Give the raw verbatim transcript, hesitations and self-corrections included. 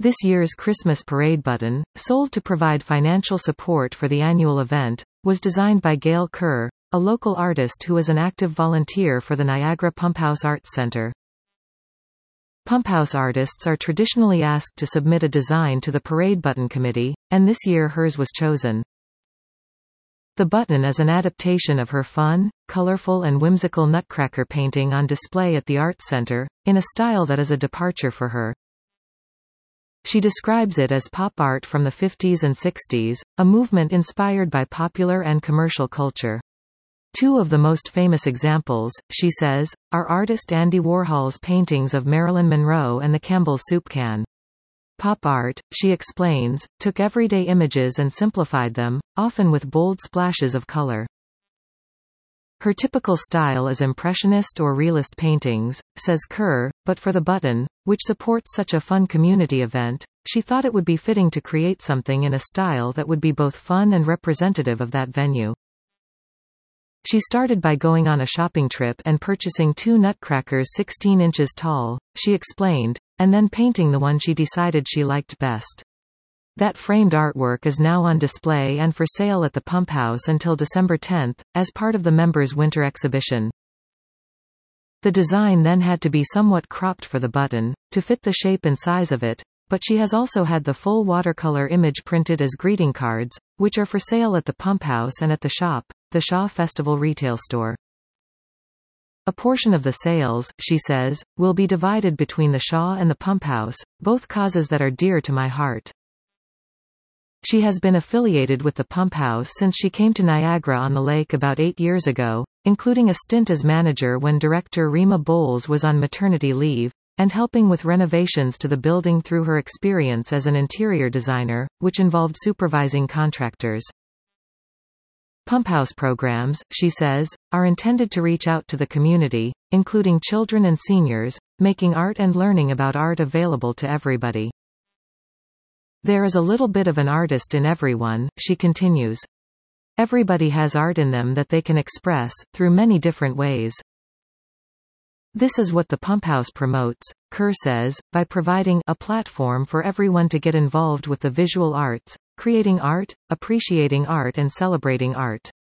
This year's Christmas parade button, sold to provide financial support for the annual event, was designed by Gail Kerr, a local artist who is an active volunteer for the Niagara Pumphouse Arts Centre. Pumphouse artists are traditionally asked to submit a design to the Parade Button Committee, and this year hers was chosen. The button is an adaptation of her fun, colorful and whimsical Nutcracker painting on display at the Arts Centre, in a style that is a departure for her. She describes it as pop art from the fifties and sixties, a movement inspired by popular and commercial culture. Two of the most famous examples, she says, are artist Andy Warhol's paintings of Marilyn Monroe and the Campbell's soup can. Pop art, she explains, took everyday images and simplified them, often with bold splashes of color. Her typical style is impressionist or realist paintings, says Kerr, but for the button, which supports such a fun community event, she thought it would be fitting to create something in a style that would be both fun and representative of that venue. She started by going on a shopping trip and purchasing two nutcrackers sixteen inches tall, she explained, and then painting the one she decided she liked best. That framed artwork is now on display and for sale at the Pumphouse until December tenth, as part of the members' winter exhibition. The design then had to be somewhat cropped for the button, to fit the shape and size of it, but she has also had the full watercolor image printed as greeting cards, which are for sale at the Pumphouse and at the shop, the Shaw Festival retail store. A portion of the sales, she says, will be divided between the Shaw and the Pumphouse, both causes that are dear to my heart. She has been affiliated with the Pumphouse since she came to Niagara-on-the-Lake about eight years ago, including a stint as manager when director Rima Bowles was on maternity leave, and helping with renovations to the building through her experience as an interior designer, which involved supervising contractors. Pumphouse programs, she says, are intended to reach out to the community, including children and seniors, making art and learning about art available to everybody. There is a little bit of an artist in everyone, she continues. Everybody has art in them that they can express, through many different ways. This is what the Pumphouse promotes, Kerr says, by providing a platform for everyone to get involved with the visual arts, creating art, appreciating art and celebrating art.